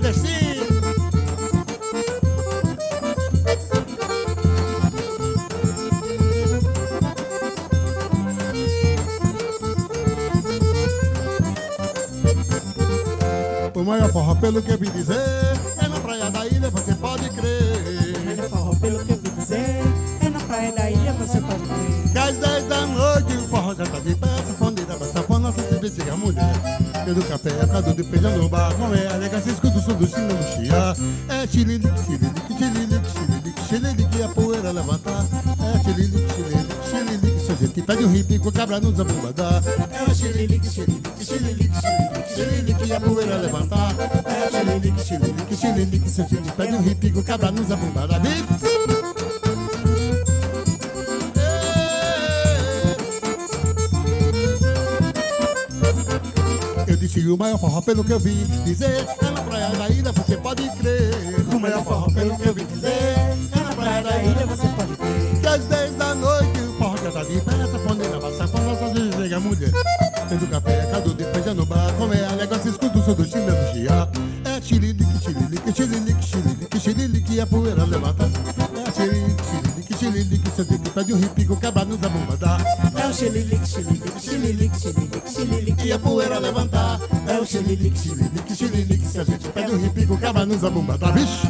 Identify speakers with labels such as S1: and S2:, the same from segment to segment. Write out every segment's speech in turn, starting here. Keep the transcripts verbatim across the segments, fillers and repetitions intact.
S1: nordestino. O maior forró, pelo que eu vi dizer, é na praia da ilha, você pode crer.
S2: O maior forró, pelo que eu vi dizer, é na praia da ilha, você pode crer.
S1: Que às dez da noite o forró já tá de pé, sanfoneira pra sanfona, se investiga a mulher. Eu do café, a cadu de peja no bar, com é alega, se escuta o som do sino no chia. É xililique, xililique, xililique, xililique, xililique, a poeira levantar. É xililique, xililique, xililique, se a gente pede um hippie com cabra nos abombadar. É xililique, xililique, xililique, xililique, xililique, a poeira levantar. É xililique, xililique, xililique, se a gente pede um hippie com cabra nos abombadar. Eu disse o maior forró, pelo que eu vi dizer, é na praia da ilha, você pode crer.
S2: O maior forró, pelo que eu vi dizer, é na praia da ilha, você pode crer.
S1: Que às dez da noite o forró já tá de pé, sanfoneira, vai sanfona, só se chega a mulher. Tendo café, cadu de peja no bar, come a negócio, escuta o som do chimé no chia. É xililique, xililique, xililique, xililique, xililique, a poeira levanta. É xililique, xililique, xililique, se a gente pede um hippie com cabra nos abombadar.
S2: É o xililique, xililique, xililique, xililique, xililique,
S1: E a poeira levantar. É o xililique, xililique, xililique, se a gente pede um hippie com cabra nos abombadar. Vixe!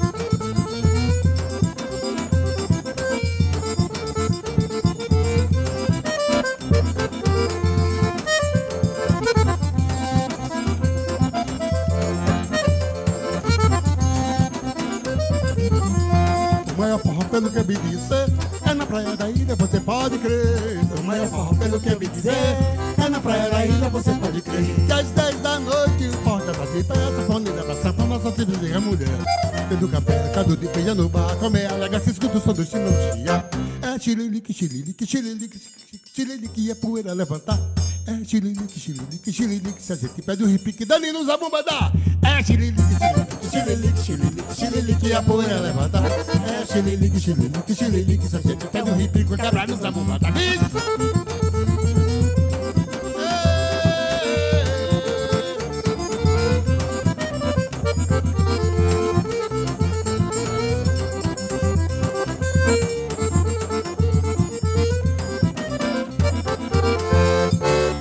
S1: O maior forró, pelo que eu vi dizer, é na praia da ilha, você pode crer. O maior forró, pelo que eu vi dizer, é na praia da ilha, você pode crer. Que às dez da noite o forró já tá de pé, sanfoneira pra sanfona, só se dizer a mulher. Tendo café, cadu de peja no bar, come alega, se escuta o som do chino chia. É xililique, xililique, xililique, xililique, e a poeira levantar. É xililique, xililique, xililique, se a gente pede o hippie que dali nos abombadar. É xililique, xililique, xililique, xililique, xililique, e a poeira levantar. É xililique, xililique, xililique, se a gente pede o hippie com cabra nos abombadar.